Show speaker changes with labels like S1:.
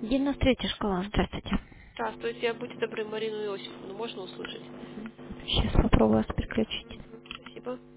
S1: 93 школа, здравствуйте.
S2: Здравствуйте, будьте добры, Марину Иосифовну можно услышать?
S1: Сейчас попробую вас переключить.
S2: Спасибо.